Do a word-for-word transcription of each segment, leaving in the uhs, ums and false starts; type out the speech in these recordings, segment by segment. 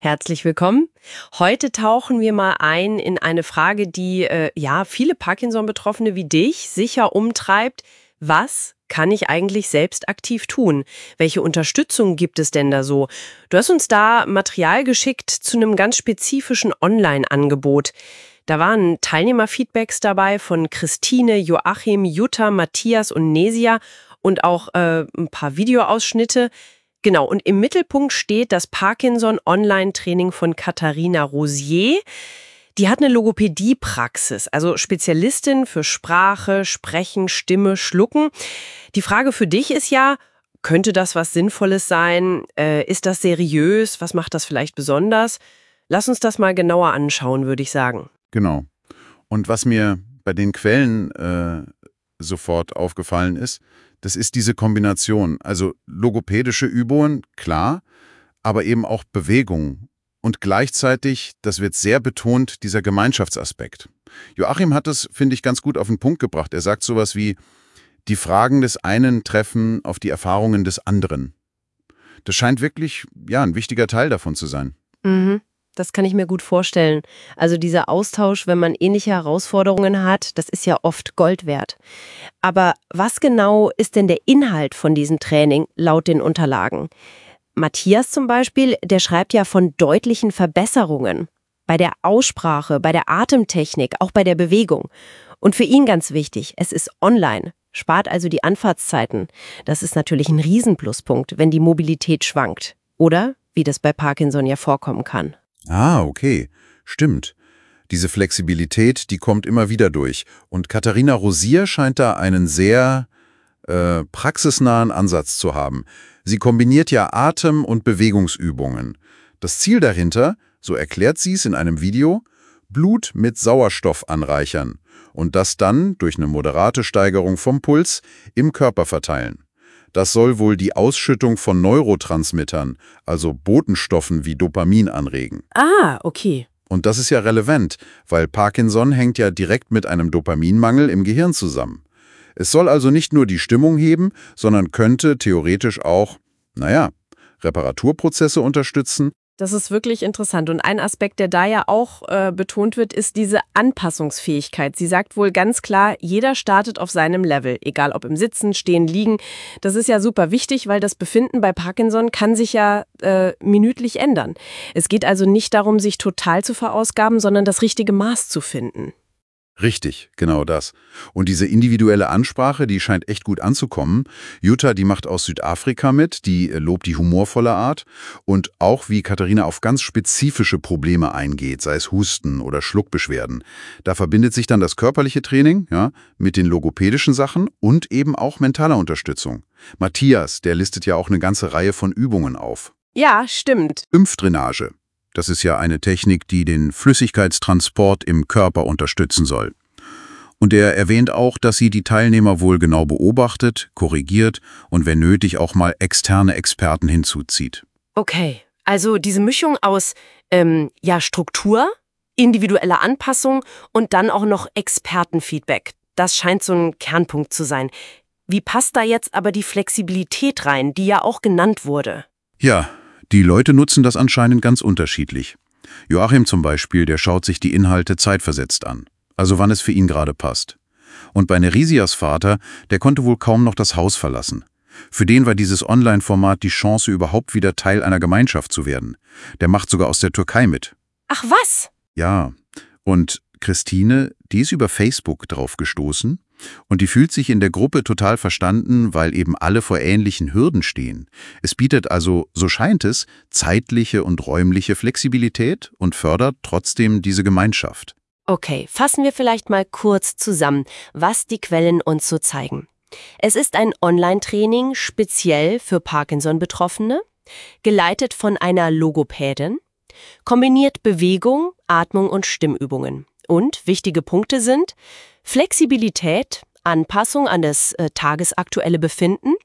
Herzlich willkommen. Heute tauchen wir mal ein in eine Frage, die äh, ja viele Parkinson-Betroffene wie dich sicher umtreibt. Was kann ich eigentlich selbst aktiv tun? Welche Unterstützung gibt es denn da so? Du hast uns da Material geschickt zu einem ganz spezifischen Online-Angebot. Da waren Teilnehmerfeedbacks dabei von Christine, Joachim, Jutta, Matthias und Nesia und auch äh, ein paar Videoausschnitte. Genau, und im Mittelpunkt steht das Parkinson-Online-Training von Katharina Rosier. Die hat eine Logopädie-Praxis, also Spezialistin für Sprache, Sprechen, Stimme, Schlucken. Die Frage für dich ist ja, könnte das was Sinnvolles sein? Äh, ist das seriös? Was macht das vielleicht besonders? Lass uns das mal genauer anschauen, würde ich sagen. Genau. Und was mir bei den Quellen äh, sofort aufgefallen ist, das ist diese Kombination. Also logopädische Übungen, klar, aber eben auch Bewegung. Und gleichzeitig, das wird sehr betont, dieser Gemeinschaftsaspekt. Joachim hat das, finde ich, ganz gut auf den Punkt gebracht. Er sagt sowas wie, die Fragen des einen treffen auf die Erfahrungen des anderen. Das scheint wirklich, ja, ein wichtiger Teil davon zu sein. Mhm. Das kann ich mir gut vorstellen. Also dieser Austausch, wenn man ähnliche Herausforderungen hat, das ist ja oft Gold wert. Aber was genau ist denn der Inhalt von diesem Training laut den Unterlagen? Matthias zum Beispiel, der schreibt ja von deutlichen Verbesserungen. Bei der Aussprache, bei der Atemtechnik, auch bei der Bewegung. Und für ihn ganz wichtig, es ist online. Spart also die Anfahrtszeiten. Das ist natürlich ein Riesenpluspunkt, wenn die Mobilität schwankt. Oder, wie das bei Parkinson ja vorkommen kann. Ah, okay. Stimmt. Diese Flexibilität, die kommt immer wieder durch. Und Katharina Rosier scheint da einen sehr äh, praxisnahen Ansatz zu haben. Sie kombiniert ja Atem- und Bewegungsübungen. Das Ziel dahinter, so erklärt sie es in einem Video, Blut mit Sauerstoff anreichern und das dann durch eine moderate Steigerung vom Puls im Körper verteilen. Das soll wohl die Ausschüttung von Neurotransmittern, also Botenstoffen wie Dopamin, anregen. Ah, okay. Und das ist ja relevant, weil Parkinson hängt ja direkt mit einem Dopaminmangel im Gehirn zusammen. Es soll also nicht nur die Stimmung heben, sondern könnte theoretisch auch, naja, Reparaturprozesse unterstützen. Das ist wirklich interessant. Und ein Aspekt, der da ja auch äh, betont wird, ist diese Anpassungsfähigkeit. Sie sagt wohl ganz klar, jeder startet auf seinem Level, egal ob im Sitzen, Stehen, Liegen. Das ist ja super wichtig, weil das Befinden bei Parkinson kann sich ja äh, minütlich ändern. Es geht also nicht darum, sich total zu verausgaben, sondern das richtige Maß zu finden. Richtig, genau das. Und diese individuelle Ansprache, die scheint echt gut anzukommen. Jutta, die macht aus Südafrika mit, die lobt die humorvolle Art und auch wie Katharina auf ganz spezifische Probleme eingeht, sei es Husten oder Schluckbeschwerden. Da verbindet sich dann das körperliche Training, ja, mit den logopädischen Sachen und eben auch mentaler Unterstützung. Matthias, der listet ja auch eine ganze Reihe von Übungen auf. Ja, stimmt. Lymphdrainage. Das ist ja eine Technik, die den Flüssigkeitstransport im Körper unterstützen soll. Und er erwähnt auch, dass sie die Teilnehmer wohl genau beobachtet, korrigiert und wenn nötig auch mal externe Experten hinzuzieht. Okay, also diese Mischung aus ähm, ja, Struktur, individueller Anpassung und dann auch noch Expertenfeedback. Das scheint so ein Kernpunkt zu sein. Wie passt da jetzt aber die Flexibilität rein, die ja auch genannt wurde? Ja, die Leute nutzen das anscheinend ganz unterschiedlich. Joachim zum Beispiel, der schaut sich die Inhalte zeitversetzt an, also wann es für ihn gerade passt. Und bei Neresias Vater, der konnte wohl kaum noch das Haus verlassen. Für den war dieses Online-Format die Chance, überhaupt wieder Teil einer Gemeinschaft zu werden. Der macht sogar aus der Türkei mit. Ach was? Ja, und Christine, die ist über Facebook drauf gestoßen und die fühlt sich in der Gruppe total verstanden, weil eben alle vor ähnlichen Hürden stehen. Es bietet also, so scheint es, zeitliche und räumliche Flexibilität und fördert trotzdem diese Gemeinschaft. Okay, fassen wir vielleicht mal kurz zusammen, was die Quellen uns so zeigen. Es ist ein Online-Training speziell für Parkinson-Betroffene, geleitet von einer Logopädin, kombiniert Bewegung, Atmung und Stimmübungen. Und wichtige Punkte sind Flexibilität, Anpassung an das äh, tagesaktuelle Befinden,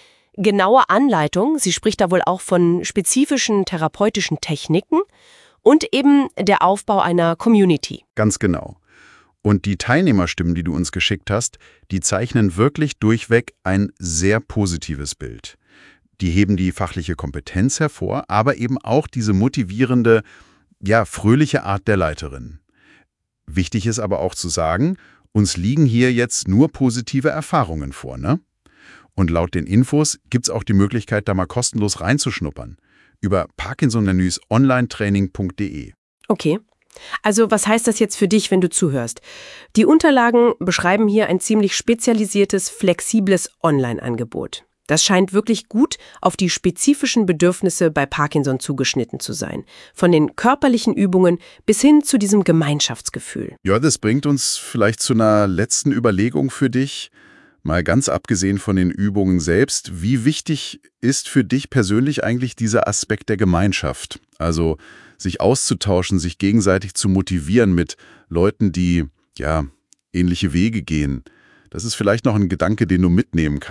genaue Anleitung, sie spricht da wohl auch von spezifischen therapeutischen Techniken und eben der Aufbau einer Community. Ganz genau. Und die Teilnehmerstimmen, die du uns geschickt hast, die zeichnen wirklich durchweg ein sehr positives Bild. Die heben die fachliche Kompetenz hervor, aber eben auch diese motivierende, ja, fröhliche Art der Leiterin. Wichtig ist aber auch zu sagen, uns liegen hier jetzt nur positive Erfahrungen vor, ne? Und laut den Infos gibt es auch die Möglichkeit, da mal kostenlos reinzuschnuppern. Über Parkinson-Menüs onlinetraining punkt de. Okay. Also was heißt das jetzt für dich, wenn du zuhörst? Die Unterlagen beschreiben hier ein ziemlich spezialisiertes, flexibles Online-Angebot. Das scheint wirklich gut auf die spezifischen Bedürfnisse bei Parkinson zugeschnitten zu sein. Von den körperlichen Übungen bis hin zu diesem Gemeinschaftsgefühl. Ja, das bringt uns vielleicht zu einer letzten Überlegung für dich. Mal ganz abgesehen von den Übungen selbst, wie wichtig ist für dich persönlich eigentlich dieser Aspekt der Gemeinschaft? Also sich auszutauschen, sich gegenseitig zu motivieren mit Leuten, die ja ähnliche Wege gehen. Das ist vielleicht noch ein Gedanke, den du mitnehmen kannst.